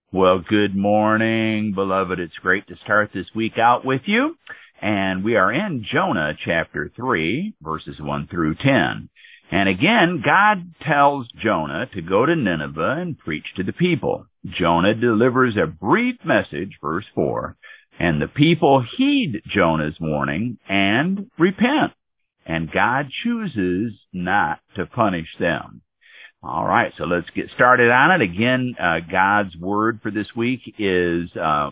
Well, good morning, beloved. It's great to start this week out with you. And we are in Jonah chapter 3, verses 1 through 10. And again, God tells Jonah to go to Nineveh and preach to the people. Jonah delivers a brief message, verse 4, and the people heed Jonah's warning and repent. And God chooses not to punish them. All right, so let's get started on it. Again, God's word for this week is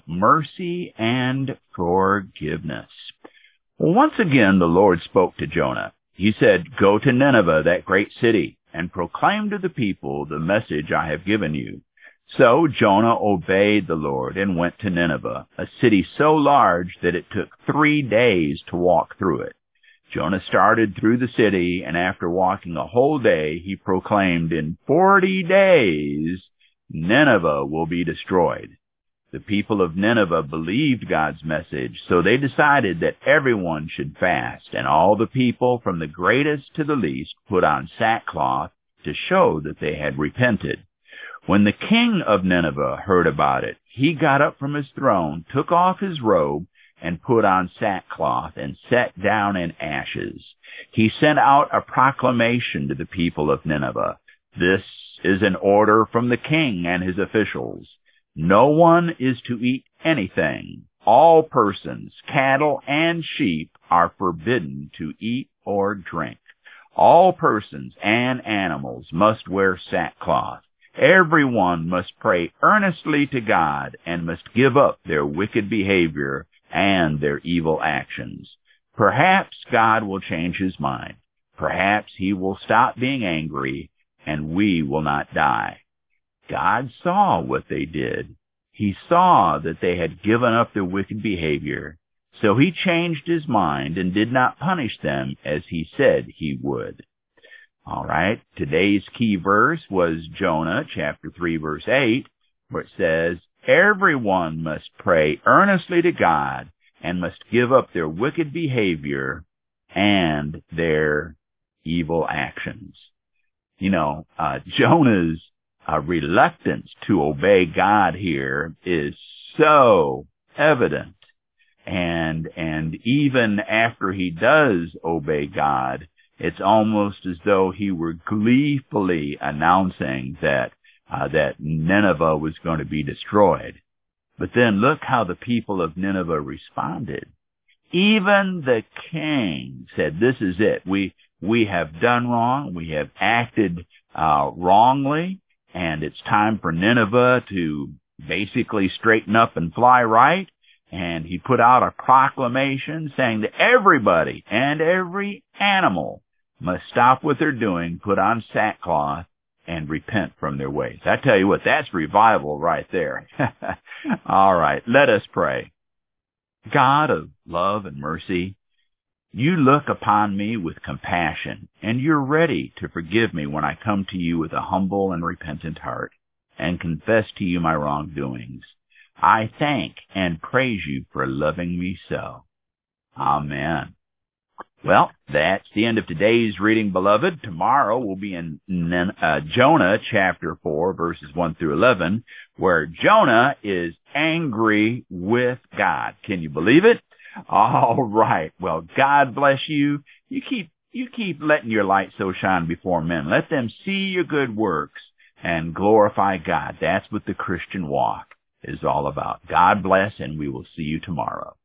mercy and forgiveness. Well, once again, the Lord spoke to Jonah. He said, "Go to Nineveh, that great city, and proclaim to the people the message I have given you." So Jonah obeyed the Lord and went to Nineveh, a city so large that it took 3 days to walk through it. Jonah started through the city, and after walking a whole day, he proclaimed, "In 40 days, Nineveh will be destroyed." The people of Nineveh believed God's message, so they decided that everyone should fast, and all the people, from the greatest to the least, put on sackcloth to show that they had repented. When the king of Nineveh heard about it, he got up from his throne, took off his robe, and put on sackcloth, and sat down in ashes. He sent out a proclamation to the people of Nineveh. "This is an order from the king and his officials. No one is to eat anything. All persons, cattle and sheep, are forbidden to eat or drink. All persons and animals must wear sackcloth. Everyone must pray earnestly to God and must give up their wicked behavior and their evil actions. Perhaps God will change his mind. Perhaps he will stop being angry, and we will not die." God saw what they did. He saw that they had given up their wicked behavior, so he changed his mind and did not punish them as he said he would. All right, today's key verse was Jonah chapter 3, verse 8, where it says, "Everyone must pray earnestly to God and must give up their wicked behavior and their evil actions." You know, Jonah's reluctance to obey God here is so evident. And even after he does obey God, it's almost as though he were gleefully announcing that Nineveh was going to be destroyed. But then look how the people of Nineveh responded. Even the king said, "This is it. We have done wrong. We have acted wrongly, and it's time for Nineveh to basically straighten up and fly right." And he put out a proclamation saying that everybody and every animal must stop what they're doing, put on sackcloth, and repent from their ways. I tell you what, that's revival right there. All right, let us pray. God of love and mercy, you look upon me with compassion, and you're ready to forgive me when I come to you with a humble and repentant heart and confess to you my wrongdoings. I thank and praise you for loving me so. Amen. Well, that's the end of today's reading, beloved. Tomorrow we'll be in Jonah chapter 4, verses 1 through 11, where Jonah is angry with God. Can you believe it? All right. Well, God bless you. You keep letting your light so shine before men. Let them see your good works and glorify God. That's what the Christian walk is all about. God bless, and we will see you tomorrow.